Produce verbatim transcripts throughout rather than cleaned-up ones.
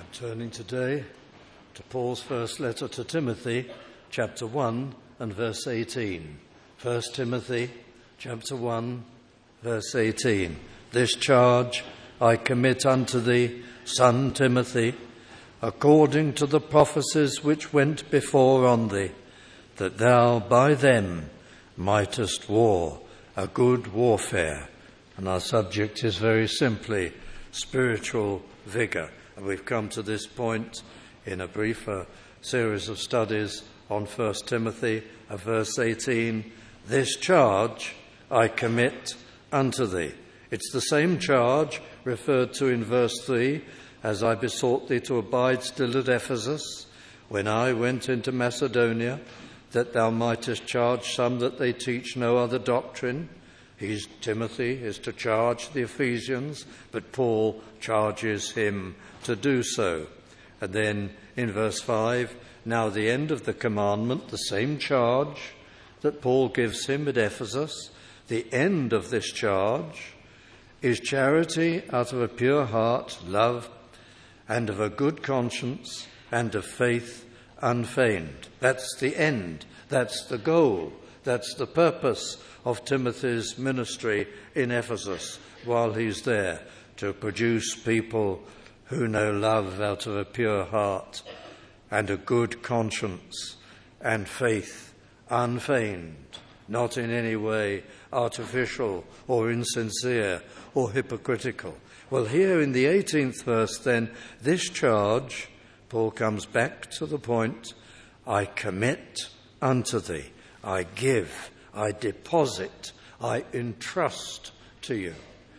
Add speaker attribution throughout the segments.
Speaker 1: Turning today to Paul's first letter to Timothy, chapter one and verse eighteen. First Timothy, chapter one, verse eighteen. This charge I commit unto thee, son Timothy, according to the prophecies which went before on thee, that thou by them mightest war a good warfare. And our subject is very simply spiritual vigour. And we've come to this point in a briefer series of studies on First Timothy, of verse eighteen. This charge I commit unto thee. It's the same charge referred to in verse three, as I besought thee to abide still at Ephesus, when I went into Macedonia, that thou mightest charge some that they teach no other doctrine. He's, Timothy is to charge the Ephesians, but Paul charges him to do so. And then in verse five, now the end of the commandment, the same charge that Paul gives him at Ephesus, the end of this charge is charity out of a pure heart, love, and of a good conscience, and of faith unfeigned. That's the end. That's the goal. That's the purpose of Timothy's ministry in Ephesus while he's there, to produce people who know love out of a pure heart and a good conscience and faith unfeigned, not in any way artificial or insincere or hypocritical. Well, here in the eighteenth verse then, this charge, Paul comes back to the point, I commit unto thee, I give, I deposit, I entrust to you.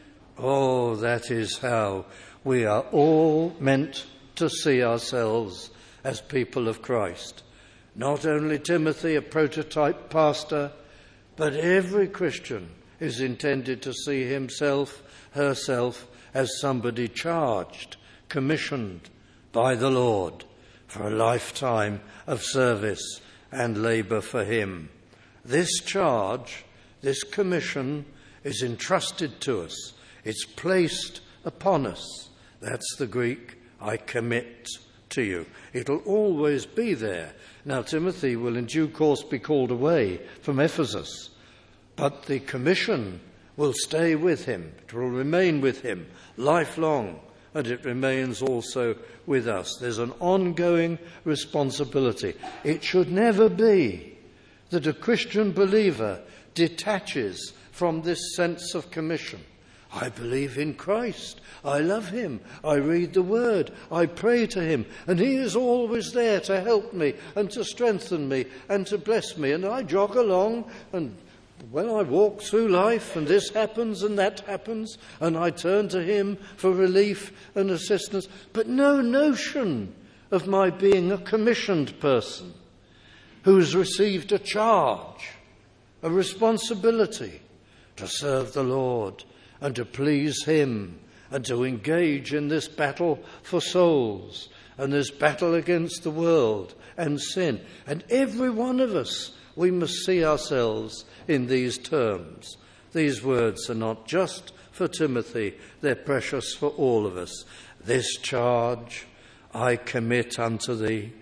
Speaker 1: Oh, that is how we are all meant to see ourselves as people of Christ. Not only Timothy, a prototype pastor, but every Christian is intended to see himself, herself, as somebody charged, commissioned by the Lord for a lifetime of service and labour for him. This charge, this commission, is entrusted to us. It's placed upon us. That's the Greek, I commit to you. It'll always be there. Now, Timothy will in due course be called away from Ephesus, but the commission will stay with him. It will remain with him lifelong, and it remains also with us. There's an ongoing responsibility. It should never be that a Christian believer detaches from this sense of commission. I believe in Christ. I love him. I read the word. I pray to him. And he is always there to help me and to strengthen me and to bless me. And I jog along, and well, I walk through life, and this happens and that happens, and I turn to him for relief and assistance. But no notion of my being a commissioned person who has received a charge, a responsibility to serve the Lord and to please him and to engage in this battle for souls and this battle against the world and sin. And every one of us, we must see ourselves in these terms. These words are not just for Timothy, they're precious for all of us. This charge I commit unto thee,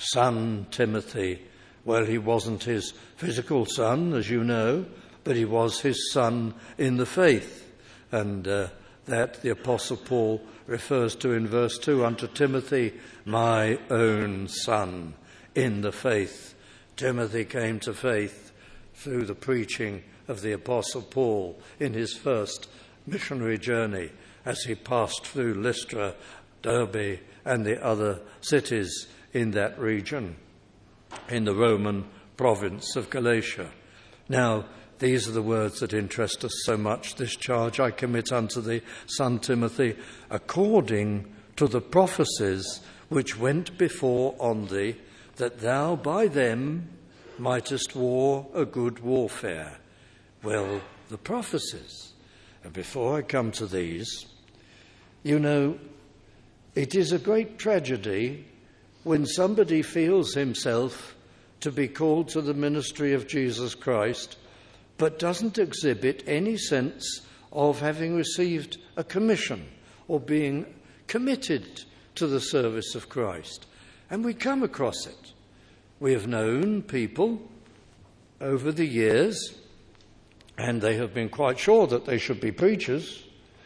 Speaker 1: son Timothy. Well, he wasn't his physical son, as you know, but he was his son in the faith. And uh, that the Apostle Paul refers to in verse two, unto Timothy, my own son in the faith. Timothy came to faith through the preaching of the Apostle Paul in his first missionary journey as he passed through Lystra, Derbe, and the other cities in that region, in the Roman province of Galatia. Now, these are the words that interest us so much. This charge I commit unto thee, son Timothy, according to the prophecies which went before on thee, that thou by them mightest war a good warfare. Well, the prophecies. And before I come to these, you know, it is a great tragedy when somebody feels himself to be called to the ministry of Jesus Christ, but doesn't exhibit any sense of having received a commission or being committed to the service of Christ. And we come across it. We have known people over the years, and they have been quite sure that they should be preachers,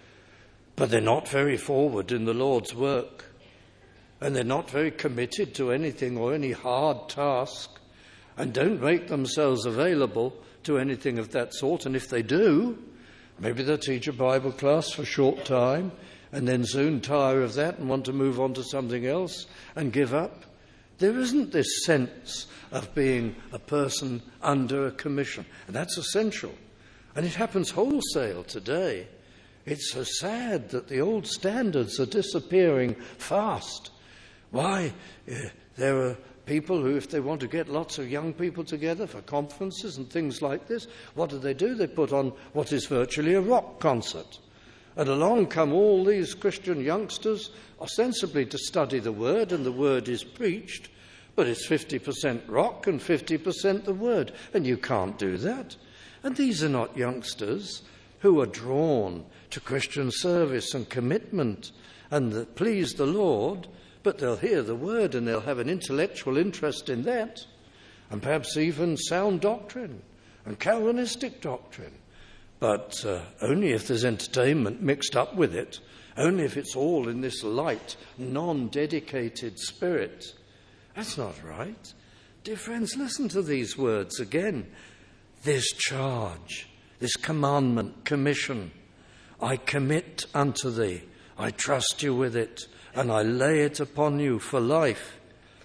Speaker 1: but they're not very forward in the Lord's work, and they're not very committed to anything or any hard task, and don't make themselves available to anything of that sort. And if they do, maybe they'll teach a Bible class for a short time and then soon tire of that and want to move on to something else and give up. There isn't this sense of being a person under a commission. And that's essential. And it happens wholesale today. It's so sad that the old standards are disappearing fast. Why? Uh, there are people who, if they want to get lots of young people together for conferences and things like this, what do they do? They put on what is virtually a rock concert. And along come all these Christian youngsters, ostensibly to study the Word, and the Word is preached, but it's fifty percent rock and fifty percent the Word, and you can't do that. And these are not youngsters who are drawn to Christian service and commitment and that please the Lord, but they'll hear the Word and they'll have an intellectual interest in that, and perhaps even sound doctrine and Calvinistic doctrine. But uh, only if there's entertainment mixed up with it, only if it's all in this light, non-dedicated spirit. That's not right. Dear friends, listen to these words again. This charge, this commandment, commission, I commit unto thee, I trust you with it, and I lay it upon you for life.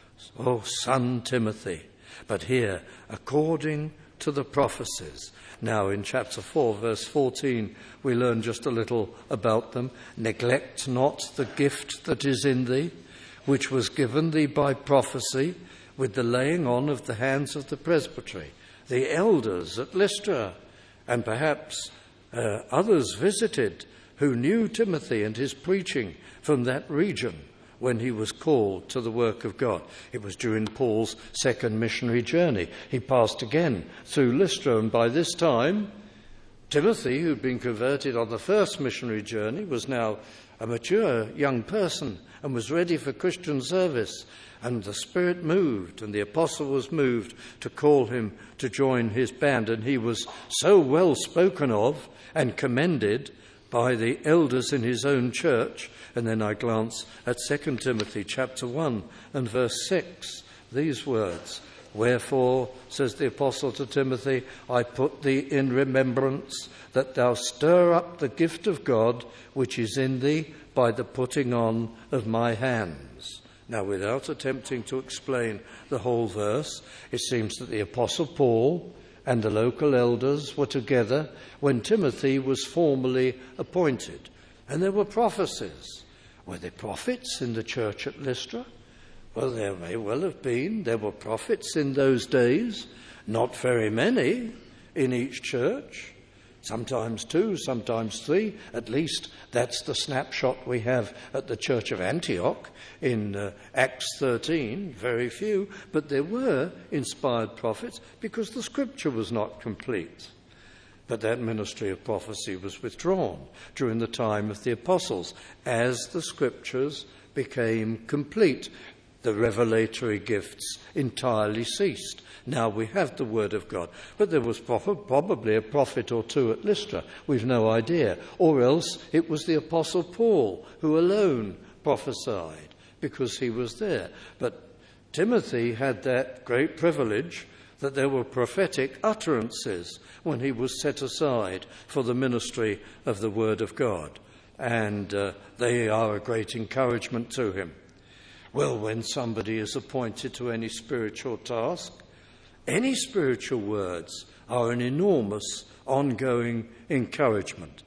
Speaker 1: O son Timothy, but here, according to the prophecies. Now in chapter four, verse fourteen, we learn just a little about them. Neglect not the gift that is in thee, which was given thee by prophecy, with the laying on of the hands of the presbytery, the elders at Lystra, and perhaps uh, others visited who knew Timothy and his preaching from that region when he was called to the work of God. It was during Paul's second missionary journey. He passed again through Lystra, and by this time, Timothy, who'd been converted on the first missionary journey, was now a mature young person and was ready for Christian service. And the Spirit moved, and the apostle was moved to call him to join his band. And he was so well spoken of and commended by the elders in his own church. And then I glance at Second Timothy chapter one and verse six, these words. Wherefore, says the apostle to Timothy, I put thee in remembrance that thou stir up the gift of God which is in thee by the putting on of my hands. Now, without attempting to explain the whole verse, it seems that the apostle Paul and the local elders were together when Timothy was formally appointed. And there were prophecies. Were there prophets in the church at Lystra? Well, there may well have been. There were prophets in those days, not very many in each church, sometimes two, sometimes three. At least that's the snapshot we have at the church of Antioch in uh, Acts thirteen, very few. But there were inspired prophets because the scripture was not complete. But that ministry of prophecy was withdrawn during the time of the apostles as the scriptures became complete. The revelatory gifts entirely ceased. Now we have the word of God. But there was probably a prophet or two at Lystra. We've no idea. Or else it was the apostle Paul who alone prophesied because he was there. But Timothy had that great privilege that there were prophetic utterances when he was set aside for the ministry of the Word of God. And uh, they are a great encouragement to him. Well, when somebody is appointed to any spiritual task, any spiritual words are an enormous ongoing encouragement.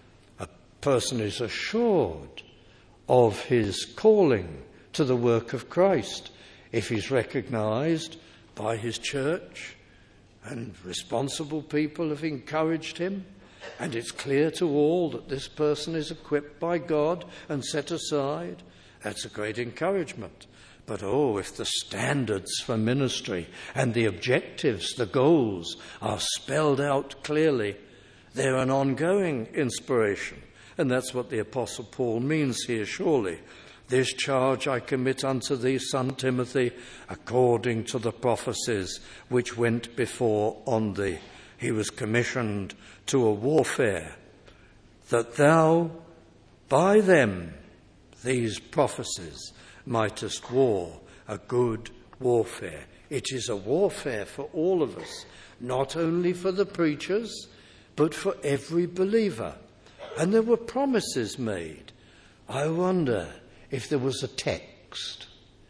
Speaker 1: A person is assured of his calling to the work of Christ if he's recognized by his church, and responsible people have encouraged him, and it's clear to all that this person is equipped by God and set aside. That's a great encouragement. But oh, if the standards for ministry and the objectives, the goals, are spelled out clearly, they're an ongoing inspiration. And that's what the Apostle Paul means here, surely. This charge I commit unto thee, son Timothy, according to the prophecies which went before on thee. He was commissioned to a warfare, that thou by them, these prophecies, mightest war a good warfare. It is a warfare for all of us, not only for the preachers, but for every believer. And there were promises made. I wonder if there was a text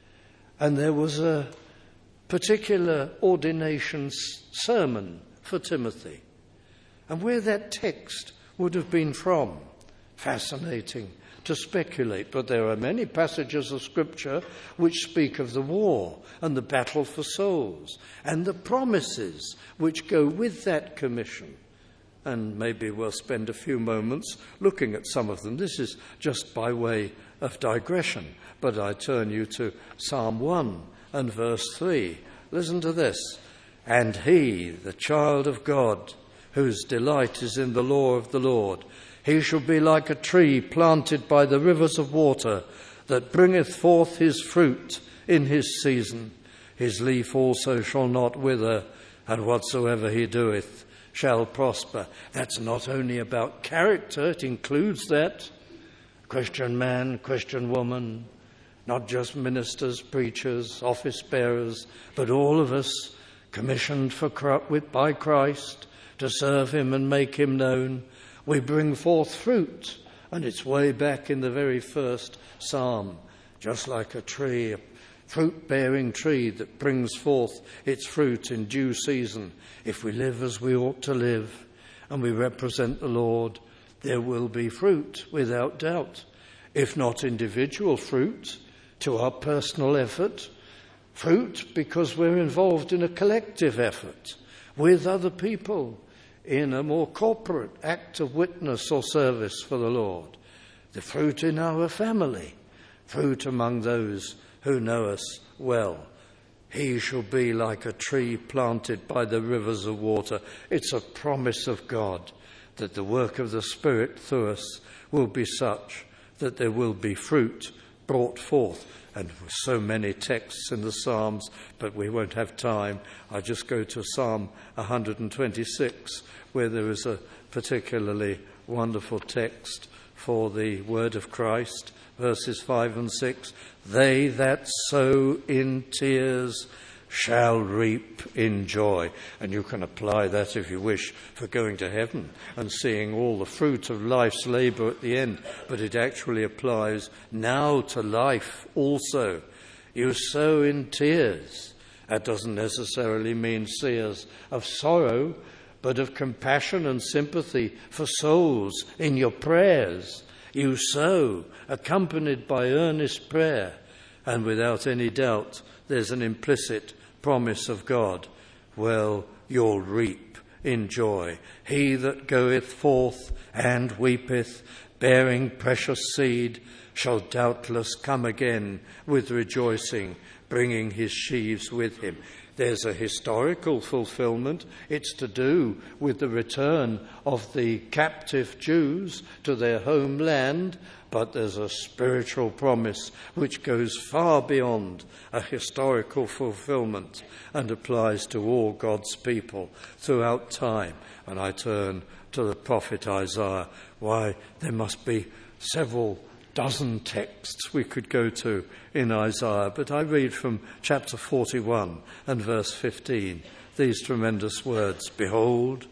Speaker 1: and there was a particular ordination sermon for Timothy, and where that text would have been from. Fascinating to speculate, but there are many passages of Scripture which speak of the war and the battle for souls and the promises which go with that commission. And maybe we'll spend a few moments looking at some of them. This is just by way of digression, but I turn you to Psalm one and verse three. Listen to this. And he, the child of God, whose delight is in the law of the Lord, he shall be like a tree planted by the rivers of water, that bringeth forth his fruit in his season. His leaf also shall not wither, and whatsoever he doeth shall prosper. That's not only about character, it includes that. Christian man, Christian woman, not just ministers, preachers, office bearers, but all of us commissioned for by Christ to serve him and make him known. We bring forth fruit, and it's way back in the very first psalm, just like a tree, a fruit-bearing tree that brings forth its fruit in due season. If we live as we ought to live, and we represent the Lord, there will be fruit, without doubt. If not individual fruit to our personal effort, fruit because we're involved in a collective effort with other people, in a more corporate act of witness or service for the Lord. The fruit in our family, fruit among those who know us well. He shall be like a tree planted by the rivers of water. It's a promise of God that the work of the Spirit through us will be such that there will be fruit brought forth. And so many texts in the Psalms, but we won't have time. I just go to Psalm one twenty-six, where there is a particularly wonderful text for the word of Christ, verses five and six. They that sow in tears shall reap in joy. And you can apply that, if you wish, for going to heaven and seeing all the fruit of life's labour at the end. But it actually applies now to life also. You sow in tears. That doesn't necessarily mean tears of sorrow, but of compassion and sympathy for souls in your prayers. You sow, accompanied by earnest prayer, and without any doubt there's an implicit promise of God. Well, you'll reap in joy. He that goeth forth and weepeth, bearing precious seed, shall doubtless come again with rejoicing, bringing his sheaves with him. There's a historical fulfillment. It's to do with the return of the captive Jews to their homeland, but there's a spiritual promise which goes far beyond a historical fulfillment and applies to all God's people throughout time. And I turn to the prophet Isaiah. Why, there must be several dozen texts we could go to in Isaiah, but I read from chapter forty-one and verse fifteen these tremendous words. Behold,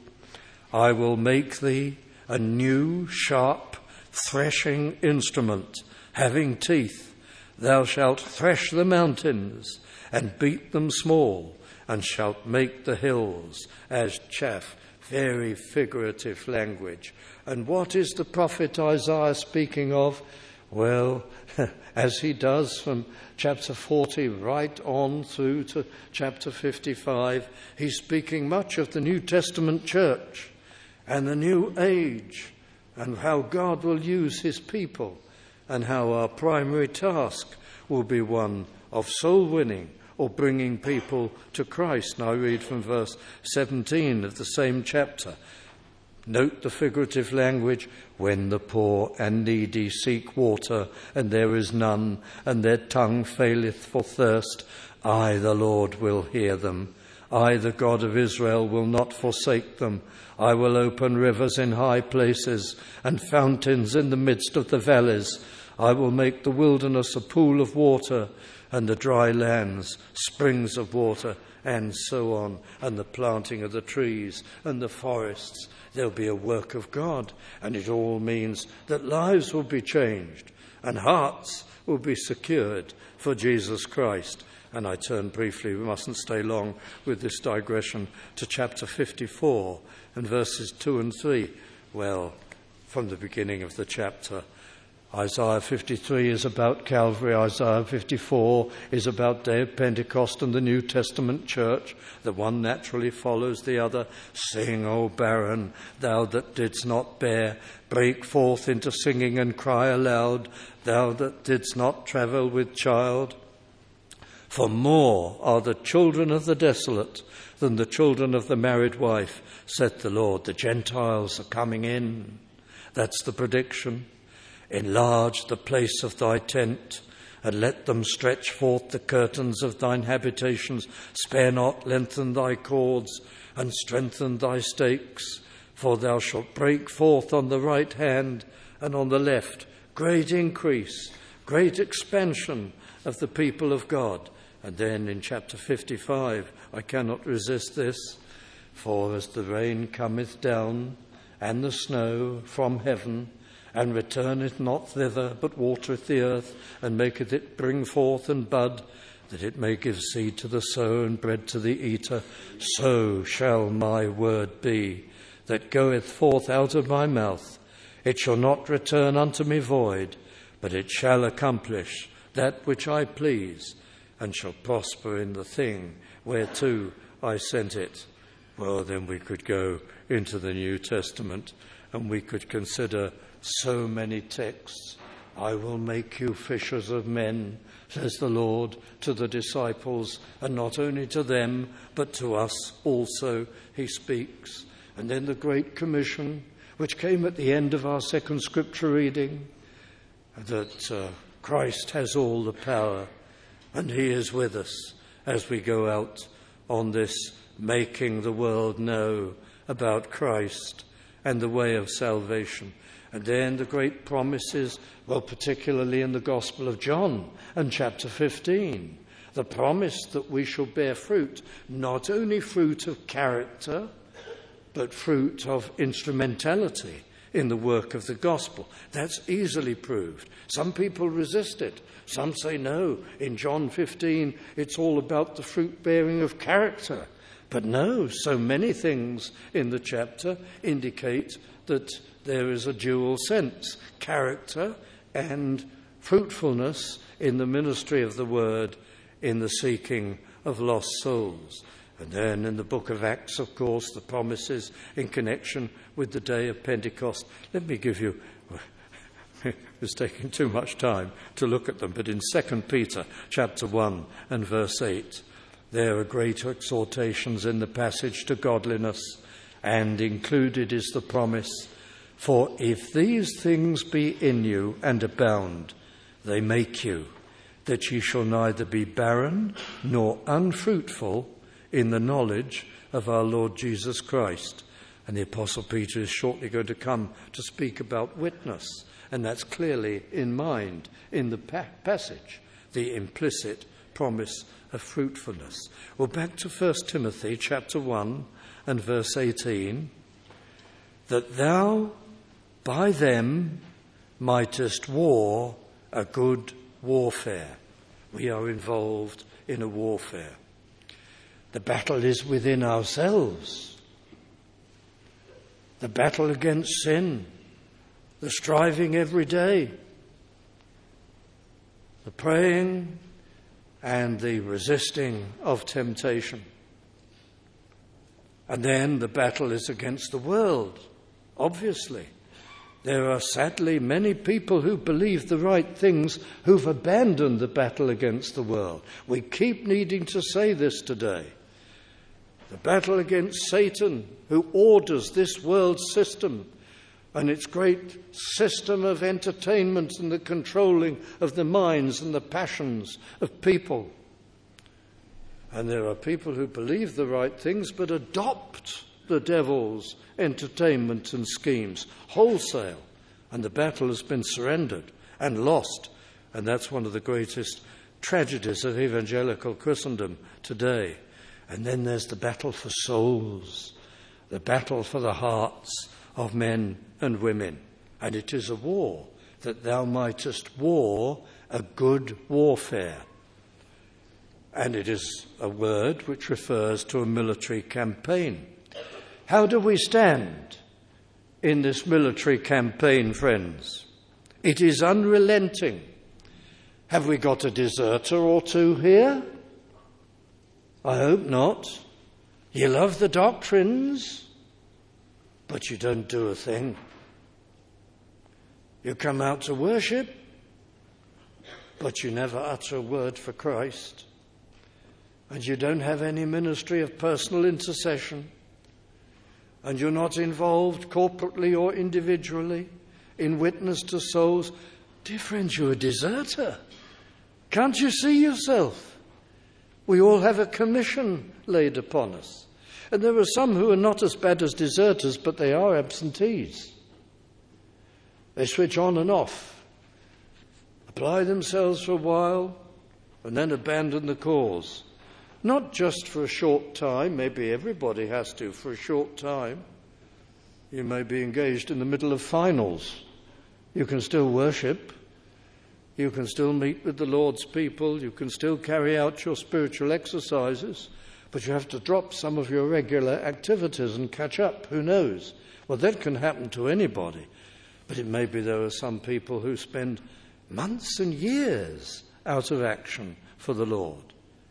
Speaker 1: I will make thee a new sharp threshing instrument, having teeth. Thou shalt thresh the mountains and beat them small, and shalt make the hills as chaff. Very figurative language. And what is the prophet Isaiah speaking of? Well, as he does from chapter forty right on through to chapter fifty-five, he's speaking much of the New Testament church and the new age and how God will use his people and how our primary task will be one of soul winning or bringing people to Christ. And I read from verse seventeen of the same chapter. Note the figurative language. When the poor and needy seek water, and there is none, and their tongue faileth for thirst, I, the Lord, will hear them. I, the God of Israel, will not forsake them. I will open rivers in high places, and fountains in the midst of the valleys. I will make the wilderness a pool of water, and the dry lands springs of water, and so on, and the planting of the trees and the forests. There'll be a work of God, and it all means that lives will be changed and hearts will be secured for Jesus Christ. And I turn briefly, we mustn't stay long with this digression, to chapter fifty-four and verses two and three. Well, from the beginning of the chapter, Isaiah fifty-three is about Calvary. Isaiah fifty-four is about Day of Pentecost and the New Testament church. The one naturally follows the other. Sing, O barren, thou that didst not bear. Break forth into singing and cry aloud, thou that didst not travel with child. For more are the children of the desolate than the children of the married wife, saith the Lord. The Gentiles are coming in. That's the prediction. Enlarge the place of thy tent, and let them stretch forth the curtains of thine habitations. Spare not, lengthen thy cords, and strengthen thy stakes. For thou shalt break forth on the right hand and on the left. Great increase, great expansion of the people of God. And then in chapter fifty-five, I cannot resist this. For as the rain cometh down, and the snow from heaven, and returneth not thither, but watereth the earth, and maketh it bring forth and bud, that it may give seed to the sower and bread to the eater, so shall my word be that goeth forth out of my mouth. It shall not return unto me void, but it shall accomplish that which I please, and shall prosper in the thing whereto I sent it. Well, then we could go into the New Testament, and we could consider so many texts. I will make you fishers of men, says the Lord to the disciples, and not only to them, but to us also he speaks. And then the Great Commission, which came at the end of our second scripture reading, that uh, Christ has all the power, and he is with us as we go out on this making the world know about Christ and the way of salvation. And then the great promises, well, particularly in the Gospel of John and chapter fifteen, the promise that we shall bear fruit, not only fruit of character, but fruit of instrumentality in the work of the gospel. That's easily proved. Some people resist it. Some say no. In John fifteen, it's all about the fruit bearing of character. But no, so many things in the chapter indicate that there is a dual sense, character and fruitfulness in the ministry of the word, in the seeking of lost souls. And then in the book of Acts, of course, the promises in connection with the day of Pentecost. Let me give you, it's taking too much time to look at them, but in Second Peter chapter one and verse eight, there are great exhortations in the passage to godliness, and included is the promise, for if these things be in you and abound, they make you, that ye shall neither be barren nor unfruitful in the knowledge of our Lord Jesus Christ. And the Apostle Peter is shortly going to come to speak about witness, and that's clearly in mind in the pa- passage, the implicit promise of fruitfulness. Well, back to First Timothy chapter one and verse eighteen, that thou by them mightest war a good warfare. We are involved in a warfare. The battle is within ourselves. The battle against sin, the striving every day, the praying and the resisting of temptation. And then the battle is against the world, obviously. There are sadly many people who believe the right things who've abandoned the battle against the world. We keep needing to say this today. The battle against Satan, who orders this world system and its great system of entertainment and the controlling of the minds and the passions of people. And there are people who believe the right things but adopt the devil's entertainment and schemes wholesale. And the battle has been surrendered and lost. And that's one of the greatest tragedies of evangelical Christendom today. And then there's the battle for souls, the battle for the hearts of men and women. And it is a war, that thou mightest war a good warfare. And it is a word which refers to a military campaign. How do we stand in this military campaign, friends? It is unrelenting. Have we got a deserter or two here? I hope not. You love the doctrines, but you don't do a thing. You come out to worship, but you never utter a word for Christ. And you don't have any ministry of personal intercession. And you're not involved corporately or individually in witness to souls. Dear friends, you're a deserter. Can't you see yourself? We all have a commission laid upon us. And there are some who are not as bad as deserters, but they are absentees. They switch on and off, apply themselves for a while, and then abandon the cause. Not just for a short time, maybe everybody has to for a short time. You may be engaged in the middle of finals. You can still worship. You can still meet with the Lord's people. You can still carry out your spiritual exercises. But you have to drop some of your regular activities and catch up. Who knows? Well, that can happen to anybody. But it may be there are some people who spend months and years out of action for the Lord.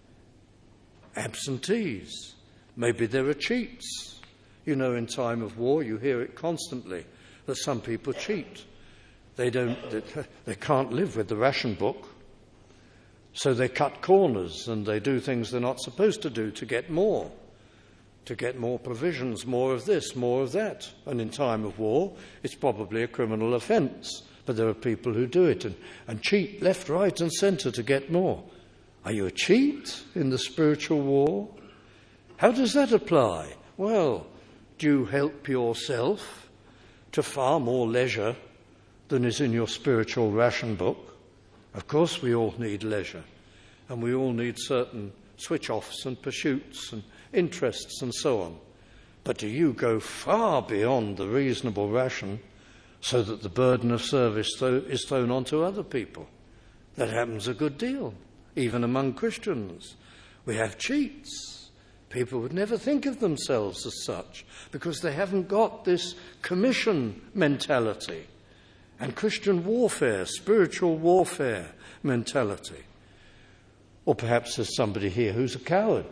Speaker 1: Absentees. Maybe there are cheats. You know, in time of war, you hear it constantly that some people cheat. They don't, they can't live with the ration book, so they cut corners and they do things they're not supposed to do to get more, to get more provisions, more of this, more of that. And in time of war, it's probably a criminal offence, but there are people who do it and, and cheat left, right and centre to get more. Are you a cheat in the spiritual war? How does that apply? Well, do you help yourself to far more leisure than is in your spiritual ration book? Of course we all need leisure, and we all need certain switch-offs and pursuits and interests and so on. But do you go far beyond the reasonable ration so that the burden of service th- is thrown onto other people? That happens a good deal, even among Christians. We have cheats. People would never think of themselves as such because they haven't got this commission mentality and Christian warfare, spiritual warfare mentality. Or perhaps there's somebody here who's a coward,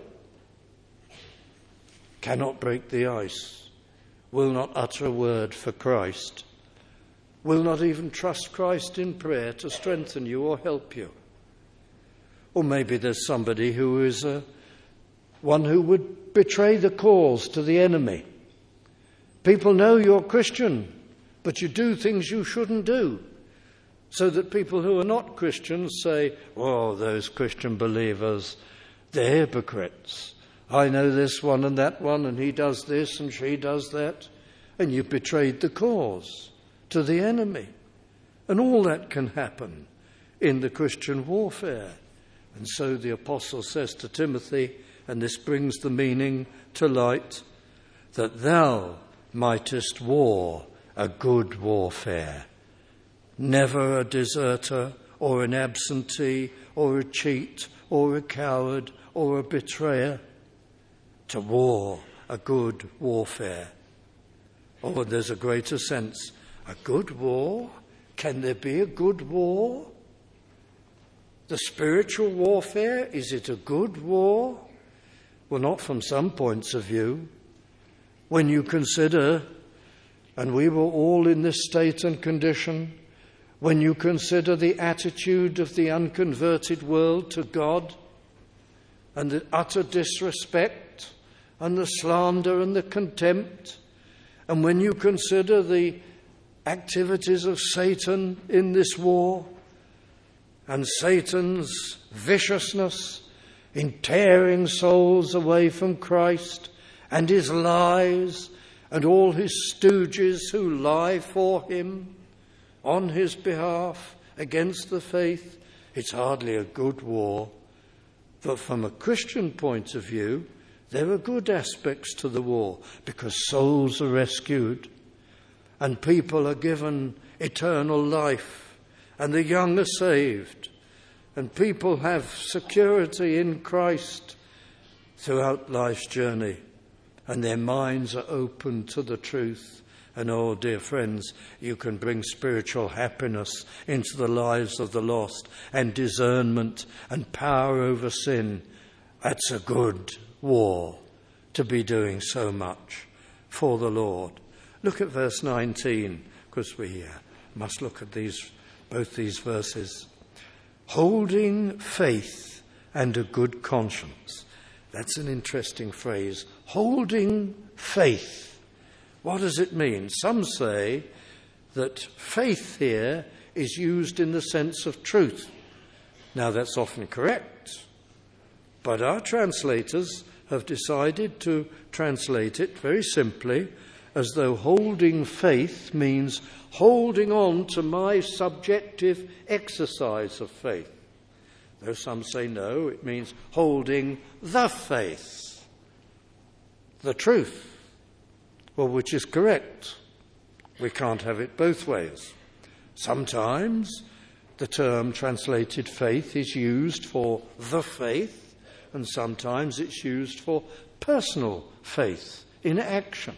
Speaker 1: cannot break the ice, will not utter a word for Christ, will not even trust Christ in prayer to strengthen you or help you. Or maybe there's somebody who is a, one who would betray the cause to the enemy. People know you're Christian, but you do things you shouldn't do, so that people who are not Christians say, oh, those Christian believers, they're hypocrites. I know this one and that one, and he does this and she does that. And you've betrayed the cause to the enemy. And all that can happen in the Christian warfare. And so the apostle says to Timothy, and this brings the meaning to light, that thou mightest war a good warfare. Never a deserter or an absentee or a cheat or a coward or a betrayer. To war a good warfare. Oh, there's a greater sense. A good war? Can there be a good war? The spiritual warfare, is it a good war? Well, not from some points of view. When you consider, and we were all in this state and condition, when you consider the attitude of the unconverted world to God and the utter disrespect and the slander and the contempt, and when you consider the activities of Satan in this war, and Satan's viciousness in tearing souls away from Christ, and his lies, and all his stooges who lie for him on his behalf against the faith, it's hardly a good war. But from a Christian point of view, there are good aspects to the war, because souls are rescued, and people are given eternal life, and the young are saved, and people have security in Christ throughout life's journey, and their minds are open to the truth. And oh, dear friends, you can bring spiritual happiness into the lives of the lost, and discernment and power over sin. That's a good war to be doing so much for the Lord. Look at verse nineteen, because we uh, must look at these, both these verses. Holding faith and a good conscience. That's an interesting phrase. Holding faith. What does it mean? Some say that faith here is used in the sense of truth. Now, that's often correct, but our translators have decided to translate it very simply as though holding faith means holding on to my subjective exercise of faith. Though some say no, it means holding the faith, the truth. Well, which is correct? We can't have it both ways. Sometimes the term translated faith is used for the faith, and sometimes it's used for personal faith in action.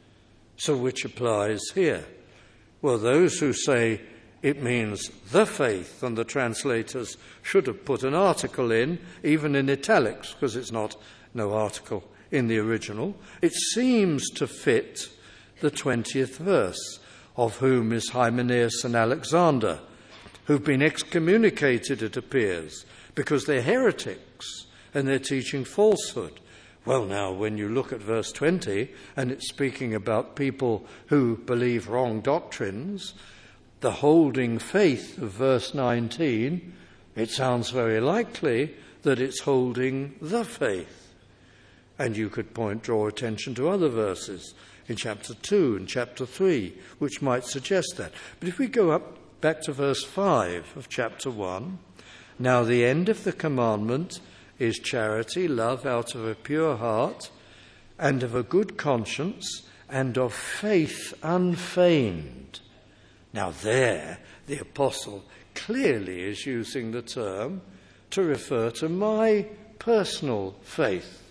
Speaker 1: So which applies here? Well, those who say it means the faith, and the translators should have put an article in, even in italics, because it's not no article in the original. It seems to fit the twentieth verse, of whom is Hymenaeus and Alexander, who've been excommunicated, it appears, because they're heretics and they're teaching falsehood. Well, now, when you look at verse twenty, and it's speaking about people who believe wrong doctrines, the holding faith of verse nineteen, it sounds very likely that it's holding the faith. And you could point, draw attention to other verses in chapter two and chapter three, which might suggest that. But if we go up back to verse five of chapter one, now the end of the commandment is charity, love out of a pure heart, and of a good conscience, and of faith unfeigned. Now there, the apostle clearly is using the term to refer to my personal faith.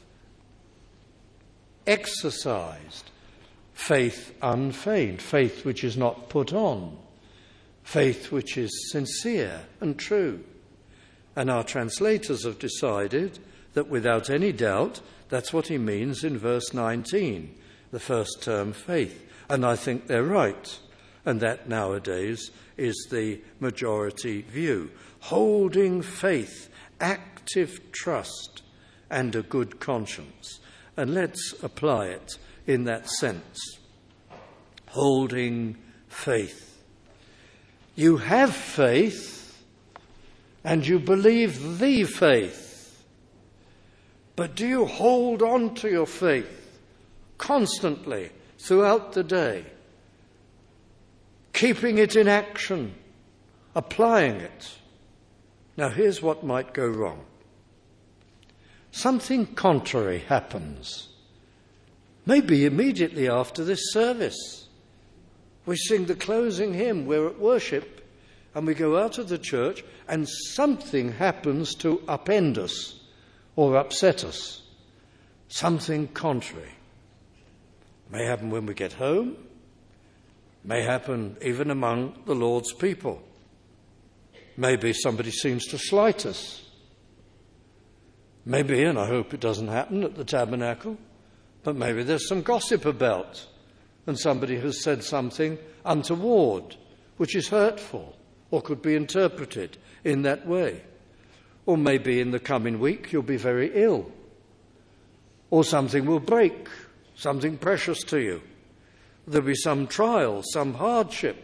Speaker 1: Exercised, faith unfeigned, faith which is not put on, faith which is sincere and true. And our translators have decided that without any doubt, that's what he means in verse nineteen, the first term, faith. And I think they're right. And that nowadays is the majority view. Holding faith, active trust, and a good conscience. And let's apply it in that sense. Holding faith. You have faith, and you believe the faith. But do you hold on to your faith constantly throughout the day? Keeping it in action, applying it. Now here's what might go wrong. Something contrary happens. Maybe immediately after this service. We sing the closing hymn, we're at worship, and we go out of the church, and something happens to upend us or upset us. Something contrary. May happen when we get home. May happen even among the Lord's people. Maybe somebody seems to slight us. Maybe, and I hope it doesn't happen at the tabernacle, but maybe there's some gossip about, and somebody has said something untoward, which is hurtful, or could be interpreted in that way. Or maybe in the coming week you'll be very ill. or something will break, something precious to you. There'll be some trial, some hardship.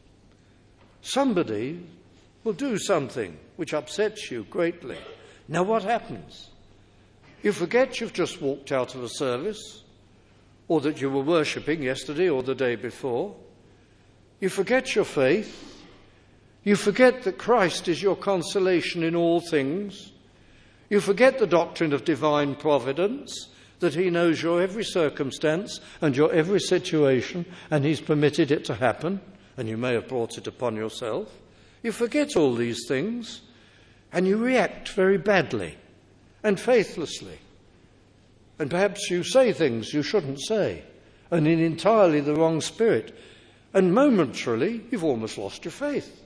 Speaker 1: Somebody will do something which upsets you greatly. Now what happens? You forget you've just walked out of a service, or that you were worshipping yesterday or the day before. You forget your faith. You forget that Christ is your consolation in all things. You forget the doctrine of divine providence, that he knows your every circumstance and your every situation, and he's permitted it to happen, and you may have brought it upon yourself. You forget all these things, and you react very badly and faithlessly. And perhaps you say things you shouldn't say, and in entirely the wrong spirit. And momentarily, you've almost lost your faith.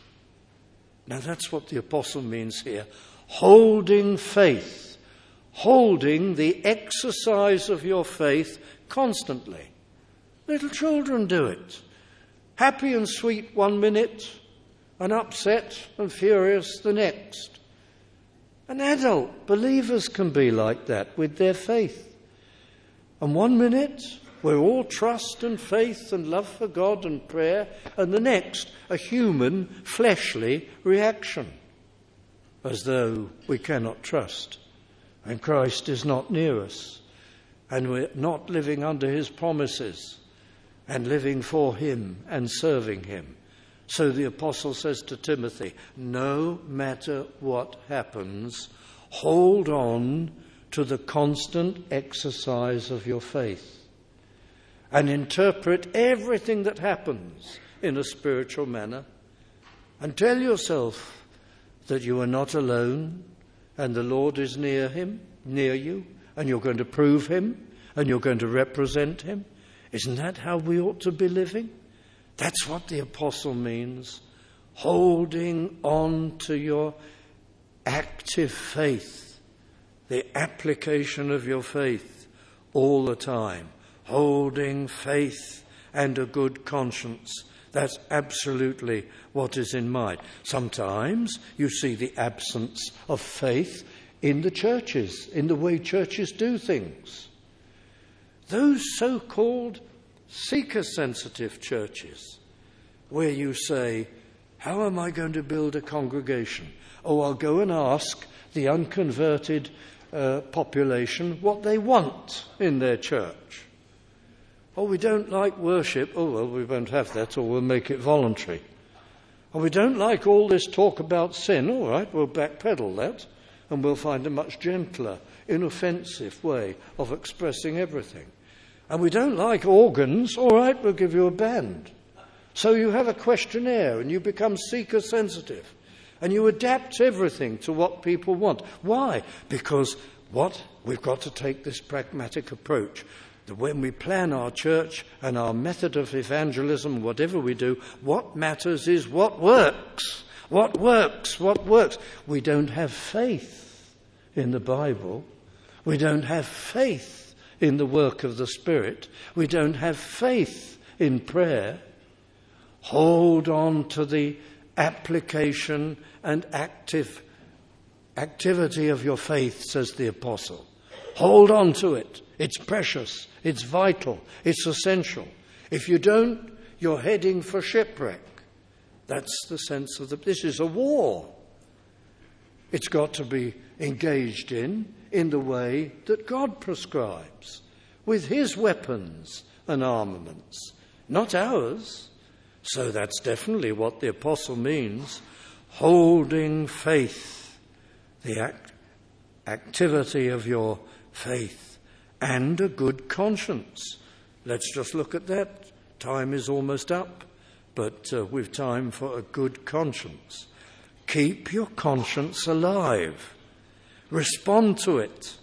Speaker 1: Now that's what the apostle means here. Holding faith. Holding the exercise of your faith constantly. Little children do it. Happy and sweet one minute, and upset and furious the next. And adult believers can be like that with their faith. And one minute, we're all trust and faith and love for God and prayer, and the next, a human, fleshly reaction, as though we cannot trust, and Christ is not near us, and we're not living under his promises, and living for him and serving him. So the apostle says to Timothy, no matter what happens, hold on to the constant exercise of your faith and interpret everything that happens in a spiritual manner, and tell yourself that you are not alone and the Lord is near him, near you, and you're going to prove him and you're going to represent him. Isn't that how we ought to be living? That's what the apostle means. Holding on to your active faith, the application of your faith all the time. Holding faith and a good conscience. That's absolutely what is in mind. Sometimes you see the absence of faith in the churches, in the way churches do things. Those so-called seeker-sensitive churches, where you say, how am I going to build a congregation? Oh, I'll go and ask the unconverted uh, population what they want in their church. Oh, we don't like worship. Oh, well, we won't have that, or we'll make it voluntary. Oh, we don't like all this talk about sin. All right, we'll backpedal that, and we'll find a much gentler, inoffensive way of expressing everything. And we don't like organs. All right, we'll give you a band. So you have a questionnaire, and you become seeker-sensitive, and you adapt everything to what people want. Why? Because what? We've got to take this pragmatic approach. That when we plan our church and our method of evangelism, whatever we do, what matters is what works. What works, what works. We don't have faith in the Bible. We don't have faith in the work of the Spirit. We don't have faith in prayer. Hold on to the application and active activity of your faith, says the apostle. Hold on to it. It's precious. It's vital. It's essential. If you don't, you're heading for shipwreck. That's the sense of the... This is a war. It's got to be engaged in, in the way that God prescribes, with his weapons and armaments, not ours. So that's definitely what the apostle means. Holding faith, the act, activity of your faith, and a good conscience. Let's just look at that. Time is almost up, but uh, we've time for a good conscience. Keep your conscience alive. Respond to it.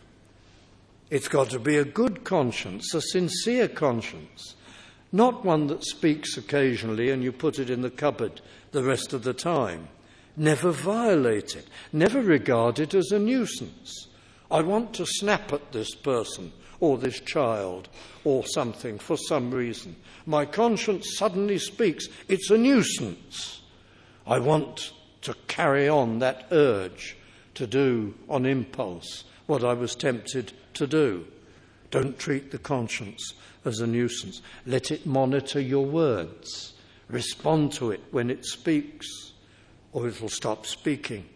Speaker 1: It's got to be a good conscience, a sincere conscience, not one that speaks occasionally and you put it in the cupboard the rest of the time. Never violate it. Never regard it as a nuisance. I want to snap at this person or this child or something for some reason. My conscience suddenly speaks. It's a nuisance. I want to carry on that urge to do on impulse what I was tempted to do. Don't treat the conscience as a nuisance. Let it monitor your words. Respond to it when it speaks, or it'll stop speaking.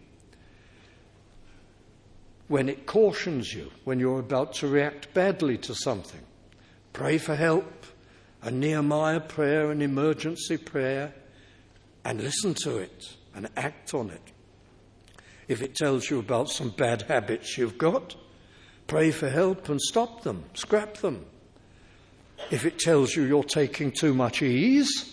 Speaker 1: When it cautions you, when you're about to react badly to something, pray for help, a Nehemiah prayer, an emergency prayer, and listen to it and act on it. If it tells you about some bad habits you've got, pray for help and stop them, scrap them. If it tells you you're taking too much ease,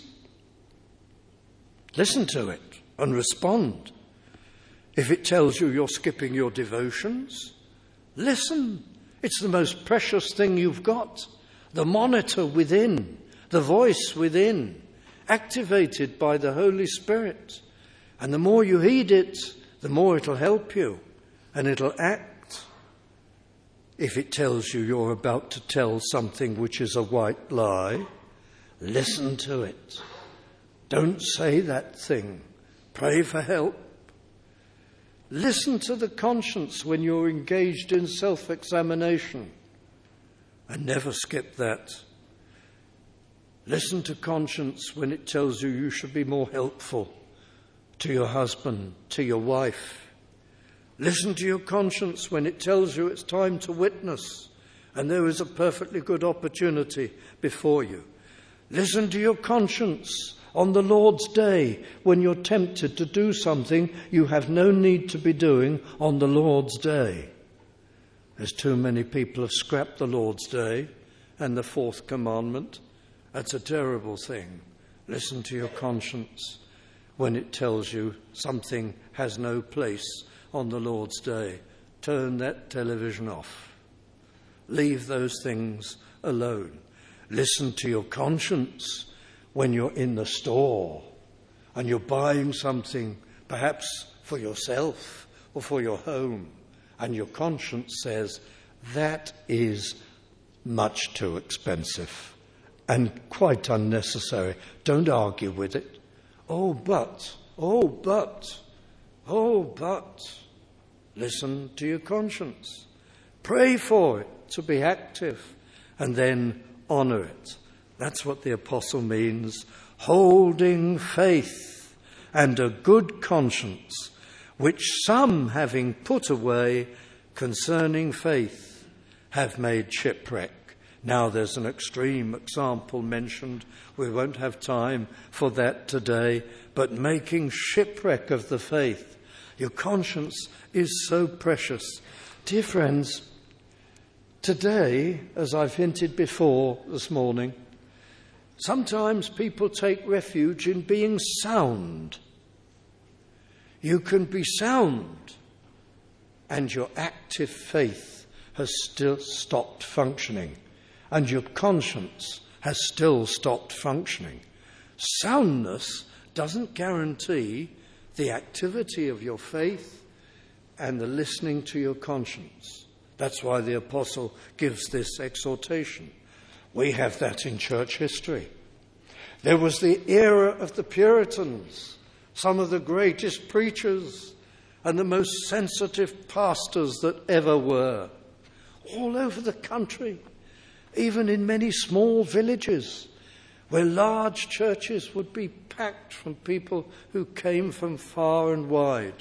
Speaker 1: listen to it and respond. If it tells you you're skipping your devotions, listen. It's the most precious thing you've got. The monitor within, the voice within, activated by the Holy Spirit. And the more you heed it, the more it'll help you and it'll act. If it tells you you're about to tell something which is a white lie, listen to it. Don't say that thing. Pray for help. Listen to the conscience when you're engaged in self-examination, and never skip that. Listen to conscience when it tells you you should be more helpful to your husband, to your wife. Listen to your conscience when it tells you it's time to witness and there is a perfectly good opportunity before you. Listen to your conscience on the Lord's day when you're tempted to do something you have no need to be doing on the Lord's day. There's too many people have scrapped the Lord's day and the fourth commandment. That's a terrible thing. Listen to your conscience when it tells you something has no place on the Lord's day. Turn that television off. Leave those things alone. Listen to your conscience when you're in the store and you're buying something, perhaps for yourself or for your home, and your conscience says, that is much too expensive and quite unnecessary. Don't argue with it. Oh, but, oh, but, oh, but. Listen to your conscience. Pray for it to be active and then honour it. That's what the apostle means. Holding faith and a good conscience, which some, having put away concerning faith, have made shipwreck. Now there's an extreme example mentioned. We won't have time for that today, but making shipwreck of the faith. Your conscience is so precious. Dear friends, today, as I've hinted before this morning, sometimes people take refuge in being sound. You can be sound and your active faith has still stopped functioning and your conscience has still stopped functioning. Soundness doesn't guarantee the activity of your faith and the listening to your conscience. That's why the apostle gives this exhortation. We have that in church history. There was the era of the Puritans, some of the greatest preachers and the most sensitive pastors that ever were, all over the country, even in many small villages where large churches would be packed from people who came from far and wide.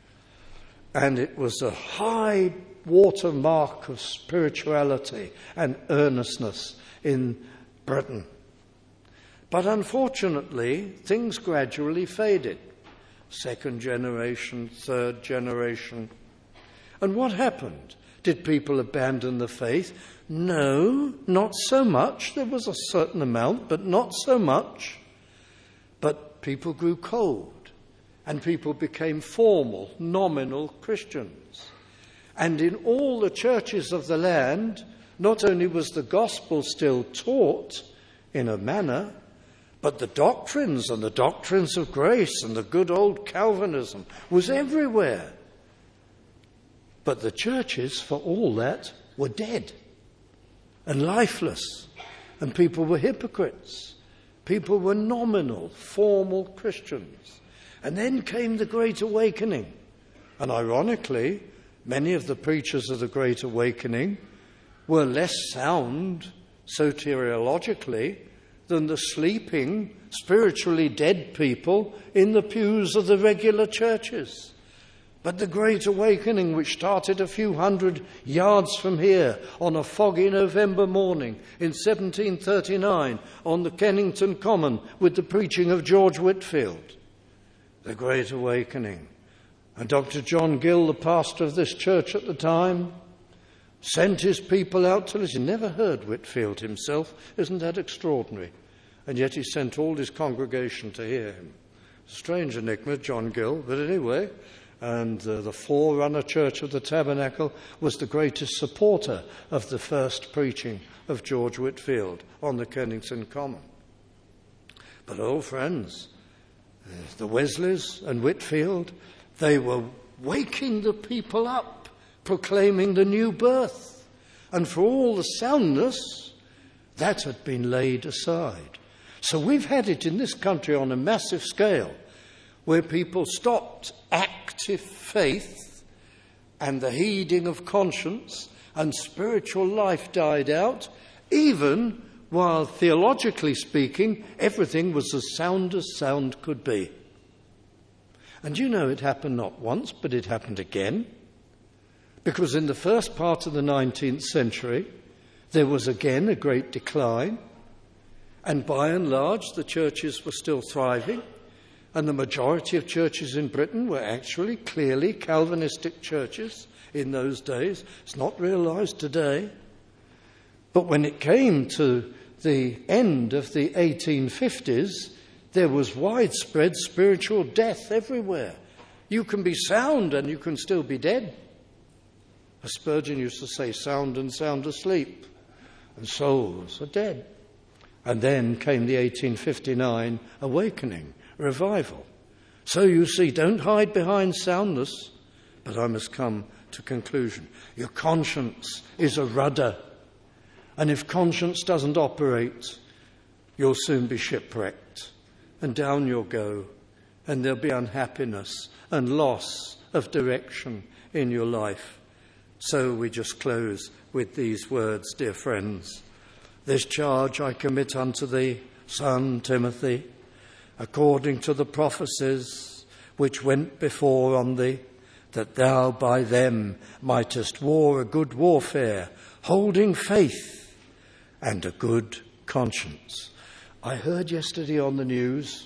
Speaker 1: And it was a high watermark of spirituality and earnestness in Britain. But unfortunately, things gradually faded. Second generation, third generation. And what happened? Did people abandon the faith? No, not so much. There was a certain amount, but not so much. But people grew cold, and people became formal, nominal Christians. And in all the churches of the land, not only was the gospel still taught in a manner, but the doctrines and the doctrines of grace and the good old Calvinism was everywhere. But the churches, for all that, were dead and lifeless, and people were hypocrites. People were nominal, formal Christians. And then came the Great Awakening. And ironically, Many of the preachers of the Great Awakening were less sound soteriologically than the sleeping, spiritually dead people in the pews of the regular churches. But the Great Awakening, which started a few hundred yards from here on a foggy November morning in seventeen thirty-nine on the Kennington Common with the preaching of George Whitefield, the Great Awakening. And Doctor John Gill, the pastor of this church at the time, sent his people out to listen. He never heard Whitefield himself. Isn't that extraordinary? And yet he sent all his congregation to hear him. Strange enigma, John Gill, but anyway. And uh, the forerunner church of the Tabernacle was the greatest supporter of the first preaching of George Whitefield on the Kennington Common. But, oh friends, uh, the Wesleys and Whitefield, they were waking the people up, proclaiming the new birth. And for all the soundness, that had been laid aside. So we've had it in this country on a massive scale, where people stopped active faith and the heeding of conscience, and spiritual life died out, even while, theologically speaking, everything was as sound as sound could be. And you know, it happened not once, but it happened again, because in the first part of the nineteenth century, there was again a great decline, and by and large the churches were still thriving. And the majority of churches in Britain were actually clearly Calvinistic churches in those days. It's not realised today. But when it came to the end of the eighteen fifties, there was widespread spiritual death everywhere. You can be sound and you can still be dead. As Spurgeon used to say, sound and sound asleep, and souls are dead. And then came the eighteen fifty-nine awakening. Revival. So you see, don't hide behind soundness, but I must come to conclusion. Your conscience is a rudder, and if conscience doesn't operate, you'll soon be shipwrecked, and down you'll go, and there'll be unhappiness and loss of direction in your life. So we just close with these words, dear friends. This charge I commit unto thee, son Timothy, according to the prophecies which went before on thee, that thou by them mightest war a good warfare, holding faith and a good conscience. I heard yesterday on the news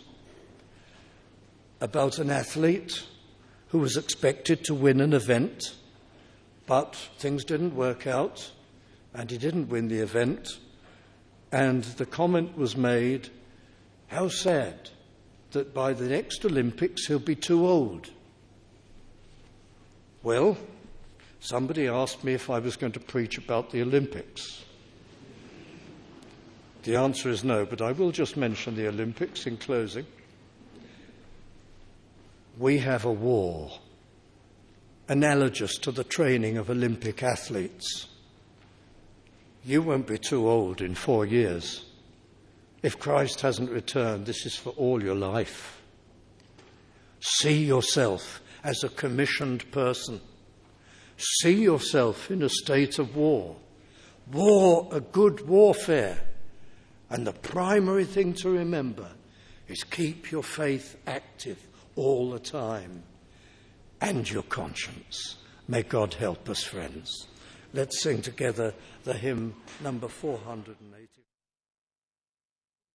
Speaker 1: about an athlete who was expected to win an event, but things didn't work out, and he didn't win the event. And the comment was made, how sad that by the next Olympics he'll be too old. Well, somebody asked me if I was going to preach about the Olympics. The answer is no, but I will just mention the Olympics in closing. We have a war analogous to the training of Olympic athletes. You won't be too old in four years. If Christ hasn't returned, this is for all your life. See yourself as a commissioned person. See yourself in a state of war. War, a good warfare. And the primary thing to remember is keep your faith active all the time, and your conscience. May God help us, friends. Let's sing together the hymn number four hundred eighty.